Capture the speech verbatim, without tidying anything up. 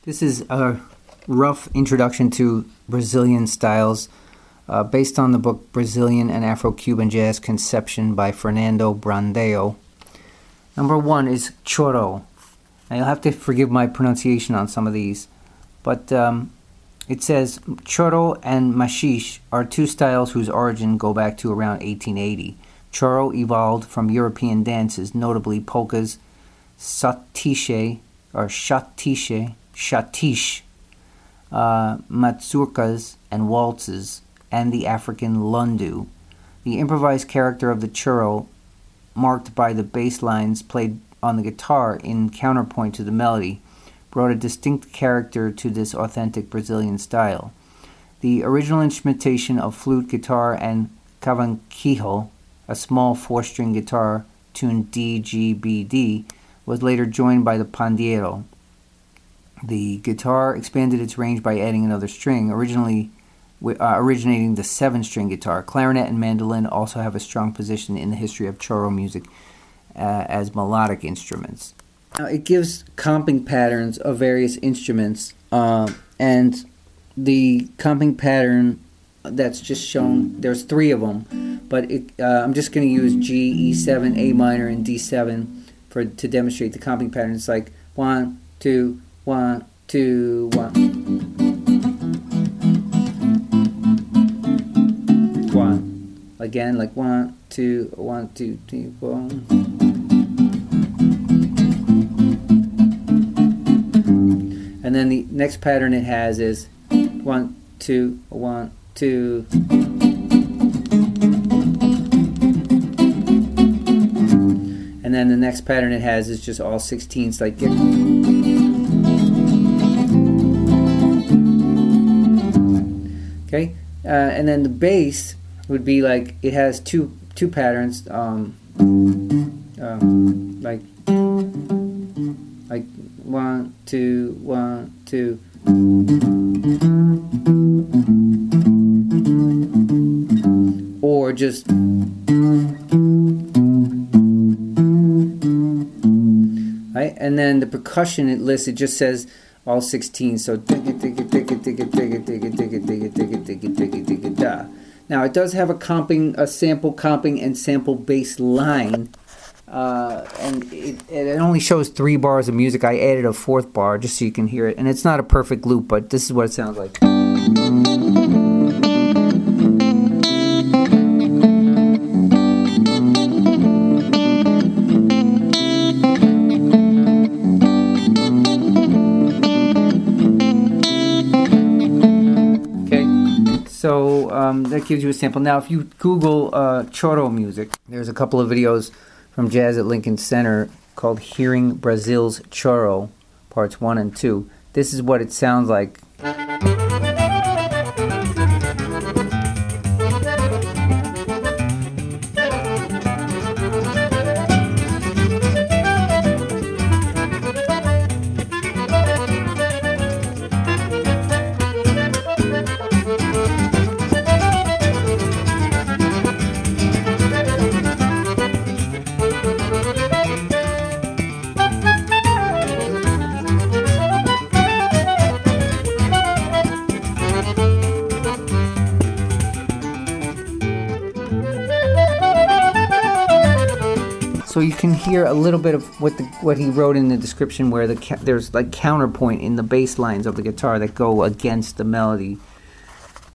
This is a rough introduction to Brazilian styles uh, based on the book Brazilian and Afro-Cuban Jazz Conception by Fernando Brandão. Number one is choro. Now you'll have to forgive my pronunciation on some of these, but um, it says choro and machixe are two styles whose origin go back to around eighteen eighty. Choro evolved from European dances, notably polkas, satiche or chatiche, chatiche, uh, mazurkas, and waltzes, and the African lundu. The improvised character of the choro, marked by the bass lines played on the guitar in counterpoint to the melody, brought a distinct character to this authentic Brazilian style. The original instrumentation of flute, guitar, and cavaquinho, a small four-string guitar tuned D G B D, was later joined by the pandeiro. The guitar expanded its range by adding another string, originally uh, originating the seven-string guitar. Clarinet and mandolin also have a strong position in the history of choro music uh, as melodic instruments. Now, it gives comping patterns of various instruments, uh, and the comping pattern that's just shown, there's three of them, but it, uh, I'm just going to use G, E seven, A minor, and D seven for to demonstrate the comping pattern. It's like one, two, one, two, one. One. Again, like one, two, one, two, three, one. And then the next pattern it has is one, two, one, two. And then the next pattern it has is just all sixteens, like get. Okay, uh, and then the bass would be like it has two two patterns, um, um, like like one, two, one, two. Or just right, and then the percussion it lists, it just says all sixteen. So now it does have a comping, a sample comping and sample bass line, uh, and it, it only shows three bars of music. I added a fourth bar just so you can hear it, and it's not a perfect loop, but this is what it sounds like. So um, that gives you a sample. Now, if you Google uh, choro music, there's a couple of videos from Jazz at Lincoln Center called Hearing Brazil's Choro, Parts one and two. This is what it sounds like. So you can hear a little bit of what the what he wrote in the description, where the there's like counterpoint in the bass lines of the guitar that go against the melody.